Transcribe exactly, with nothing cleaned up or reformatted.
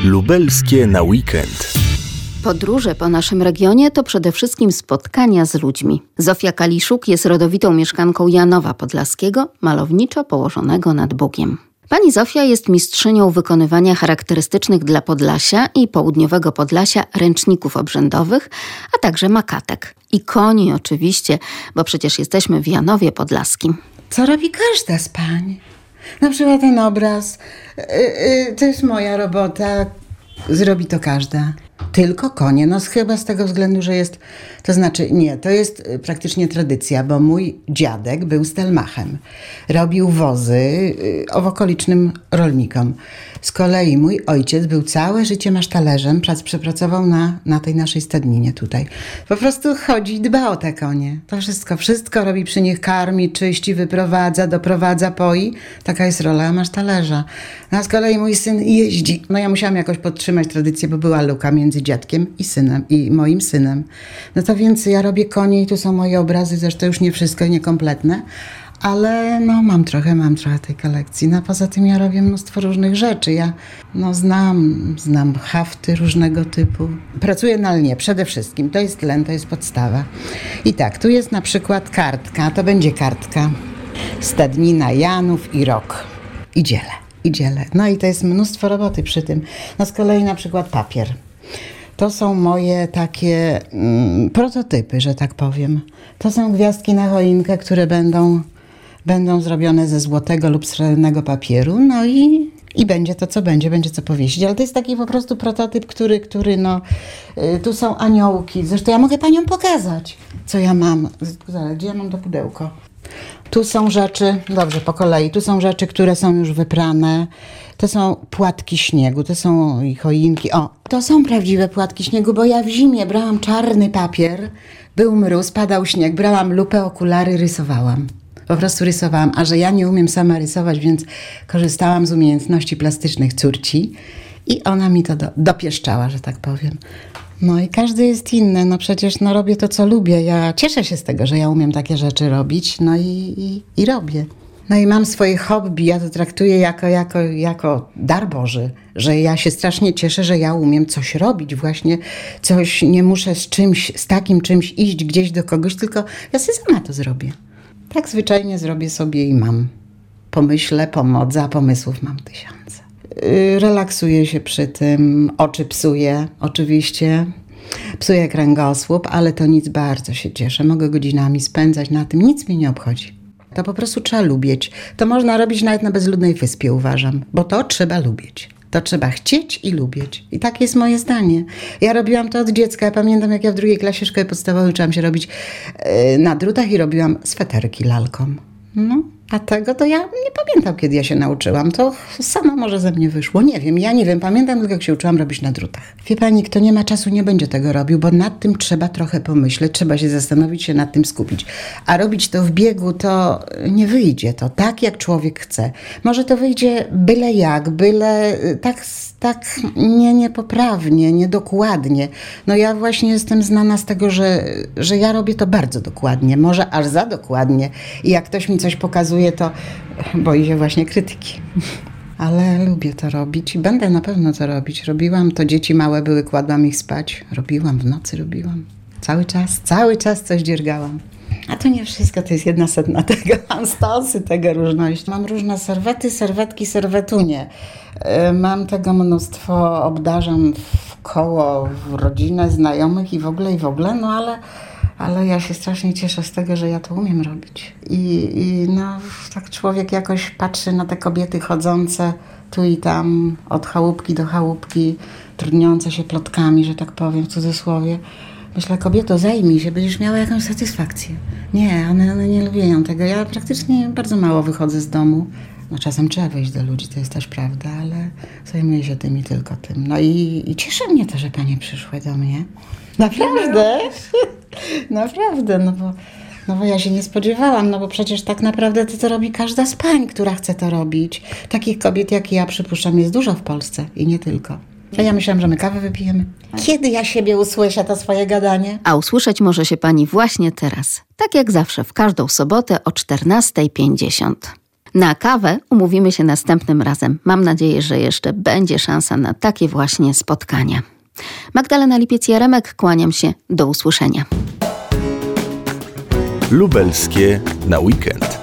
Lubelskie na weekend. Podróże po naszym regionie to przede wszystkim spotkania z ludźmi. Zofia Kaliszuk jest rodowitą mieszkanką Janowa Podlaskiego, malowniczo położonego nad Bugiem. Pani Zofia jest mistrzynią wykonywania charakterystycznych dla Podlasia i południowego Podlasia ręczników obrzędowych, a także makatek. I koni oczywiście, bo przecież jesteśmy w Janowie Podlaskim. Co robi każda z pań? Na przykład ten obraz, yy, yy, to jest moja robota, zrobi to każda. Tylko konie, no chyba z tego względu, że jest, to znaczy nie, to jest praktycznie tradycja, bo mój dziadek był stelmachem. Robił wozy yy, okolicznym rolnikom. Z kolei mój ojciec był całe życie masztalerzem, przepracował na, na tej naszej stadninie tutaj. Po prostu chodzi i dba o te konie. To wszystko, wszystko robi przy nich, karmi, czyści, wyprowadza, doprowadza, poi. Taka jest rola masztalerza. No a z kolei mój syn jeździ. No ja musiałam jakoś podtrzymać tradycję, bo była luka między dziadkiem i synem, i moim synem. No to więc ja robię konie i tu są moje obrazy, zresztą już nie wszystko i niekompletne. Ale no mam trochę, mam trochę tej kolekcji. No poza tym ja robię mnóstwo różnych rzeczy. Ja no znam, znam hafty różnego typu. Pracuję na lnie przede wszystkim. To jest len, to jest podstawa. I tak, tu jest na przykład kartka, to będzie kartka. Stadnina Janów i rok. I dziele, i dziele. No i to jest mnóstwo roboty przy tym. No z kolei na przykład papier. To są moje takie mm, prototypy, że tak powiem. To są gwiazdki na choinkę, które będą... Będą zrobione ze złotego lub srebrnego papieru, no i, i będzie to, co będzie, będzie co powiesić. Ale to jest taki po prostu prototyp, który, który no, y, tu są aniołki. Zresztą ja mogę paniom pokazać, co ja mam. Zaraz, gdzie ja mam to pudełko? Tu są rzeczy, dobrze, po kolei, tu są rzeczy, które są już wyprane. To są płatki śniegu, to są choinki. O, to są prawdziwe płatki śniegu, bo ja w zimie brałam czarny papier, był mróz, padał śnieg, brałam lupę, okulary, rysowałam. Po prostu rysowałam, a że ja nie umiem sama rysować, więc korzystałam z umiejętności plastycznych córci i ona mi to do, dopieszczała, że tak powiem. No i każdy jest inny, no przecież no robię to, co lubię. Ja cieszę się z tego, że ja umiem takie rzeczy robić, no i, i, i robię. No i mam swoje hobby, ja to traktuję jako, jako, jako dar Boży, że ja się strasznie cieszę, że ja umiem coś robić właśnie, coś, nie muszę z czymś, z takim czymś iść gdzieś do kogoś, tylko ja sobie sama to zrobię. Tak zwyczajnie zrobię sobie i mam. Pomyślę, pomodze, a pomysłów mam tysiące. Yy, relaksuję się przy tym, oczy psuję oczywiście. Psuję kręgosłup, ale to nic, bardzo się cieszę. Mogę godzinami spędzać na tym, nic mnie nie obchodzi. To po prostu trzeba lubić. To można robić nawet na bezludnej wyspie, uważam, bo to trzeba lubić. To trzeba chcieć i lubić. I takie jest moje zdanie. Ja robiłam to od dziecka. Ja pamiętam, jak ja w drugiej klasie szkoły podstawowej uczyłam się robić yy, na drutach i robiłam sweterki lalkom. No, a tego to ja nie pamiętam, kiedy ja się nauczyłam. To samo może ze mnie wyszło. Nie wiem, ja nie wiem. Pamiętam tylko, jak się uczyłam robić na drutach. Wie pani, kto nie ma czasu, nie będzie tego robił, bo nad tym trzeba trochę pomyśleć, trzeba się zastanowić, się nad tym skupić. A robić to w biegu, to nie wyjdzie to tak, jak człowiek chce. Może to wyjdzie byle jak, byle tak, tak nie, niepoprawnie, niedokładnie. No ja właśnie jestem znana z tego, że, że ja robię to bardzo dokładnie, może aż za dokładnie. I jak ktoś mi coś pokazuje, to boi się właśnie krytyki. Ale lubię to robić i będę na pewno to robić. Robiłam to, dzieci małe były, kładłam ich spać. Robiłam, w nocy robiłam. Cały czas, cały czas coś dziergałam. A to nie wszystko, to jest jedna setna tego. Mam stosy tego różności. Mam różne serwety, serwetki, serwetunie. Mam tego mnóstwo, obdarzam w koło, w rodzinę, znajomych i w ogóle, i w ogóle, no ale... Ale ja się strasznie cieszę z tego, że ja to umiem robić. I, i no, tak człowiek jakoś patrzy na te kobiety chodzące tu i tam, od chałupki do chałupki, trudniące się plotkami, że tak powiem, w cudzysłowie. Myślę, kobieto, zajmij się, będziesz miała jakąś satysfakcję. Nie, one, one nie lubią tego. Ja praktycznie bardzo mało wychodzę z domu. No czasem trzeba wyjść do ludzi, to jest też prawda, ale zajmuję się tym i tylko tym. No i, i cieszy mnie to, że panie przyszły do mnie. Naprawdę? Naprawdę, no bo, no bo ja się nie spodziewałam, no bo przecież tak naprawdę to, to robi każda z pań, która chce to robić. Takich kobiet jak ja, przypuszczam, jest dużo w Polsce i nie tylko. A ja myślałam, że my kawę wypijemy. Kiedy ja siebie usłyszę, to swoje gadanie? A usłyszeć może się pani właśnie teraz. Tak jak zawsze, w każdą sobotę o czternasta pięćdziesiąt. Na kawę umówimy się następnym razem. Mam nadzieję, że jeszcze będzie szansa na takie właśnie spotkania. Magdalena Lipiec-Jaremek, kłaniam się. Do usłyszenia. Lubelskie na weekend.